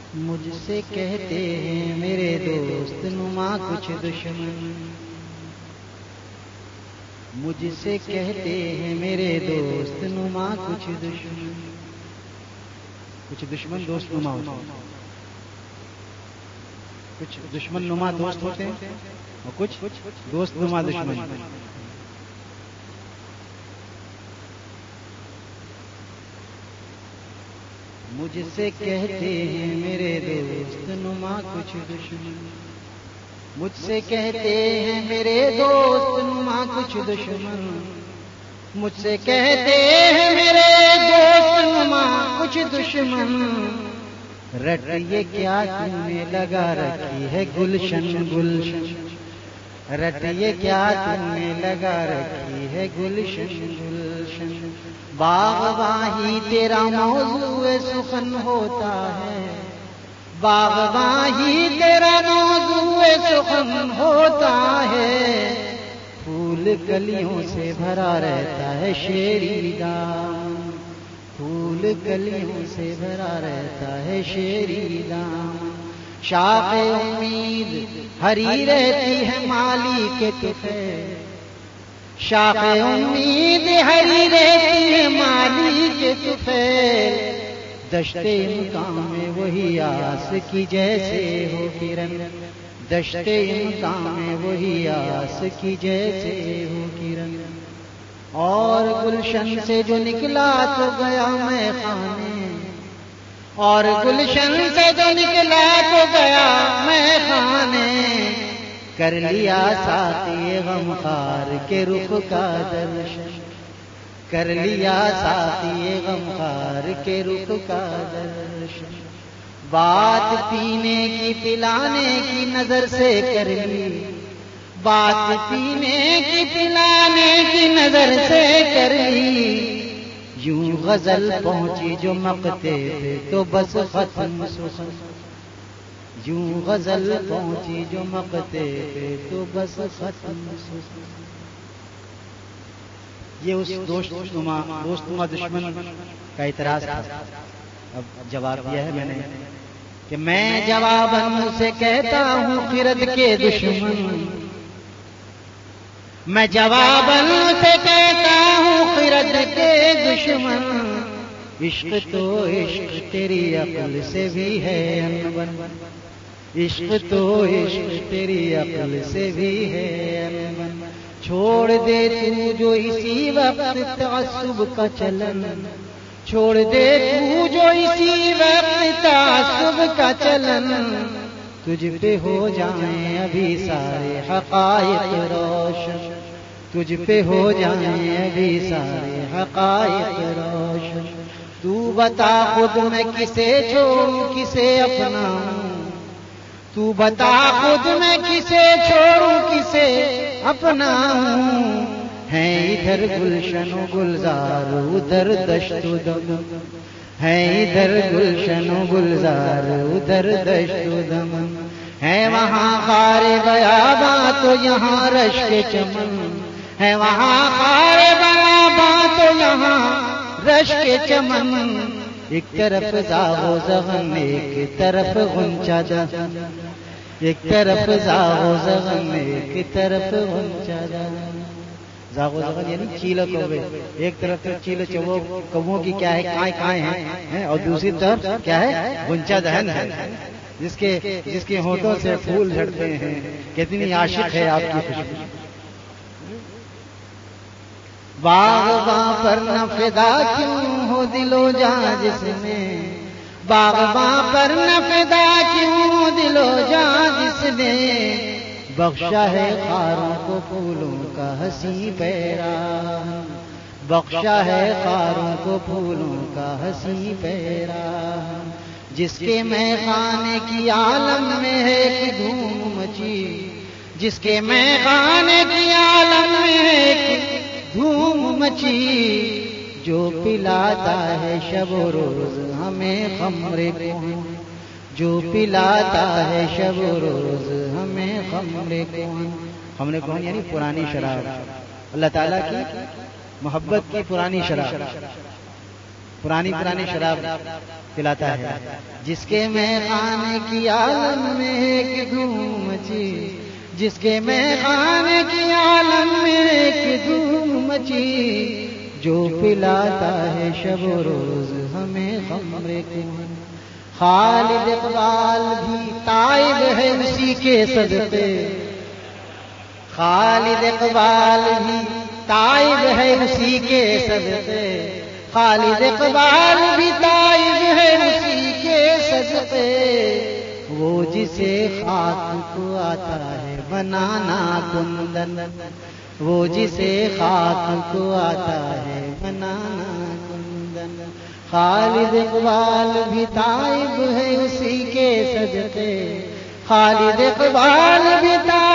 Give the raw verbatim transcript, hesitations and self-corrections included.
مجھ سے کہتے ہیں میرے دوست نما کچھ دشمن، مجھ سے کہتے ہیں میرے دوست نما کچھ دشمن، کچھ دشمن دوست نما ہوتے ہیں، کچھ دشمن نما دوست ہوتے ہیں اور کچھ دوست نما دشمن۔ مجھ سے کہتے ہیں میرے دوست نما کچھ دشمن، مجھ سے کہتے ہیں میرے دوست نما کچھ دشمن، مجھ سے کہتے ہیں میرے دوست نما کچھ دشمن، رٹ یہ کیا تم نے لگا رکھی ہے گلشن گلشن، رٹ یہ کیا تم نے لگا رکھی ہے گلشن گلشن، باغباں ہی تیرا موضوع سخن ہوتا ہے، باغباں ہی تیرا موضوع سخن ہوتا ہے، پھول کلیوں سے بھرا رہتا ہے شیری دام، پھول کلیوں سے بھرا رہتا ہے شیری دام، شاخ امید ہری رہتی ہے مالی کے تفے، شاخ امید ہری رہتی ہے مالی کے تفے، دشت امکان میں وہی آس کی جیسے ہو کرن، دشت امکان میں وہی آس کی جیسے ہو کرن، اور گلشن سے جو نکلا تو گیا میں خانے، اور گلشن سے جو نکلا تو گیا میں خانے، کر لیا ساقی غمخوار کے رخ کا درشن، کر لیا ساقی غمخوار کے رخ کا درشن، بات پینے کی پلانے کی نظر سے کر لی، بات پینے کی پلانے کی نظر سے کر لی، یوں غزل پہنچی جو مقتے پہ تو بس ختم سخن، یوں غزل پہنچی جو مقتے پہ تو بس ختم سخن۔ یہ اس دوست نما دوست نما دشمن کا اعتراض تھا۔ اب جواب دیا ہے میں نے کہ میں جواباً سے کہتا ہوں خرد کے دشمن، میں جواباً سے کہتا ہوں خرد کے دشمن، عشق تو عشق تیری عقل سے بھی ہے انبن، عشق تو عشق تیری عقل سے بھی ہے انبن، چھوڑ دے تو جو اسی وقت تعصب کا چلن، چھوڑ دے تو جو اسی وقت تعصب کا چلن، تجھ پہ ہو جائیں ابھی سارے حقائق روشن، تجھ پہ ہو جائیں ابھی سارے حقائق روشن، تو بتا خود میں کسے چھوڑوں کسے اپناؤں، تو بتا خود میں کسے چھوڑوں کسے اپناؤں، ہیں ادھر گلشن و گلزار ادھر دشت و دمن، ہیں ادھر گلشن و گلزار ادھر دشت و دمن، ہے وہاں خار بیاباں تو یہاں رشک چمن، ہے وہاں خار بیاباں تو یہاں رشک چمن، ایک طرف زاغ و زغن ایک طرف غنچہ دہن، ایک طرف زاغ و زغن ایک طرف غنچہ دہن، زاغ و زغن یعنی چیلے کوے، ایک طرف چیلے چوو کووں کی کیا ہے کائیں کائیں ہیں، اور دوسری طرف کیا ہے غنچہ دہن ہے، جس کے جس کے ہونٹوں سے پھول جھڑتے ہیں، کتنی عاشق ہے آپ کی خوشبو، باغباں پر نہ فدا کیوں ہو دل و جاں جس نے، باغباں پر نہ فدا کیوں ہو دل و جاں جس نے، بخشا ہے خاروں کو پھولوں کا ہنسی پیراہن، بخشا ہے خاروں کو پھولوں کا ہنسی پیراہن، جس کے میں خانے کی عالم میں ہے کہ دھوم مچی، جس کے میں خانے کی عالم میں ہے کہ دھوم مچی، جو پلاتا ہے شب و روز ہمیں خمر کون، جو پلاتا ہے شب و روز ہمیں خمر کون، خمر کون یعنی پرانی شراب، اللہ تعالیٰ کی محبت کی پرانی شراب، پرانی پرانی شراب پلاتا ہے. جس کے میں خانے کی عالم میں ایک دھوم مچی، جس کے میں خانے کی عالم میں ایک دھوم مچی، جو پلاتا ہے شب و روز ہمیں خمر کون. خالد اقبال بھی تائب ہے اسی کے صدقے، خالد اقبال بھی تائب ہے اسی کے صدقے، خالد اقبال بھی تائب ہے اسی کے صدقے. وہ جسے خاک کو آتا ہے بنانا کندن، وہ جسے خاک کو آتا ہے بنانا کندن. خالد اقبال بھی تائب ہے اسی کے صدقے، خالد اقبال بھی تائب